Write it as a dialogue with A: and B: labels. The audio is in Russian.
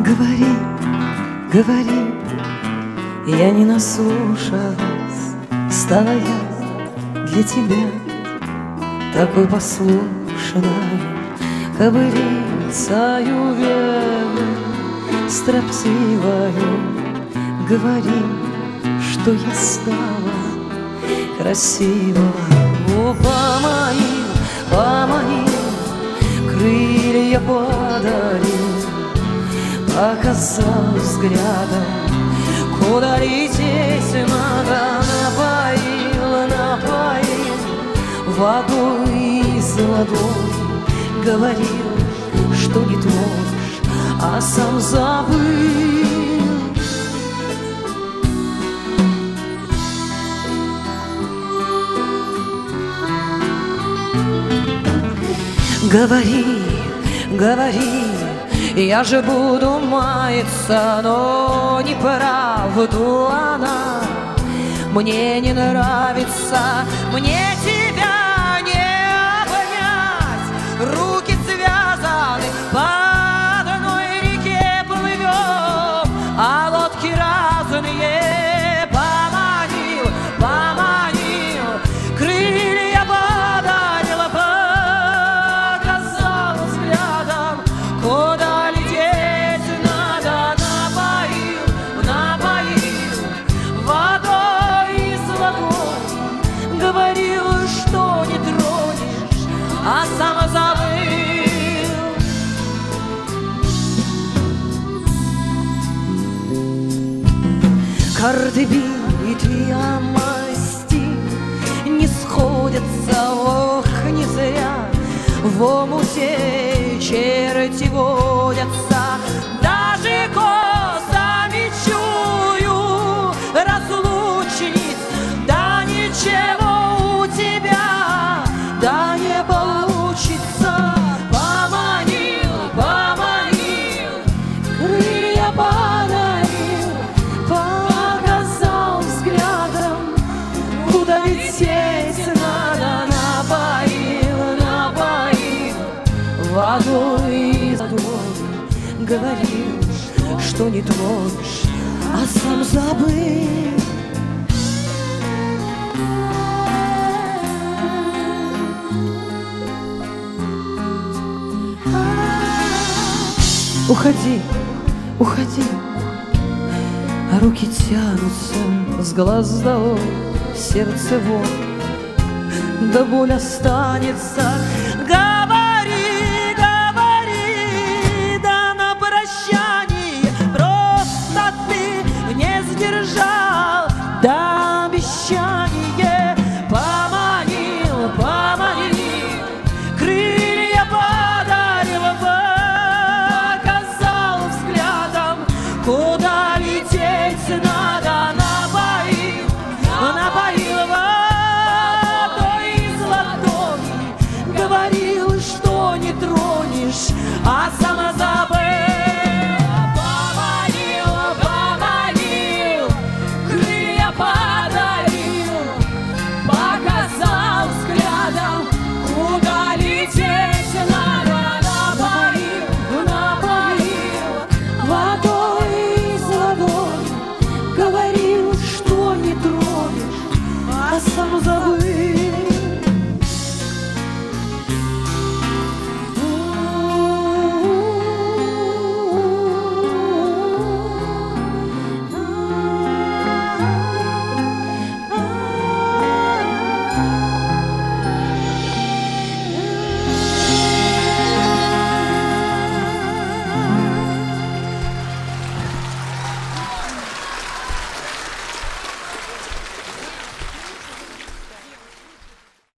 A: Говори, говори, я не наслушалась. Стала я для тебя такой послушной, ковырицаю верой, строптивою. Говори, что я стала красивой. О, по моим крылья падали, показал взглядом, куда лететь надо. Напоил водой из ладони. Говорил, что не тронешь, а сам забыл. Говори, говори, я же буду маяться, но неправду она мне не нравится. Мне тебя не обнять, руки связаны, по одной реке плывем, а лодки разные. Поманил, поманил, крылья подарил, показал взглядом, куда лететь надо. Напоил, напоил водой из ладони. Говорил, что не тронешь, а сам забыл. Карты битвы масти не сходятся, ох, не зря в омуте черти водятся. Даже косами чую разлучниц, да ничего у тебя, да не получится. Поманил, поманил, крылья подарил, показал взглядом, куда лететь надо. Напоил, напоил водой из ладони. Говорил, что не тронешь, а сам забыл. Уходи, уходи, а руки тянутся с глаз долой, сердце вот, да боль останется. Говори, говори, да на прощание, просто ты не сдержал до обещания. Поманил, поманил, крылья подарил, показал взглядом, куда лететь надо. Напоил, напоил водой из ладони. Говорил, что не тронешь, а сам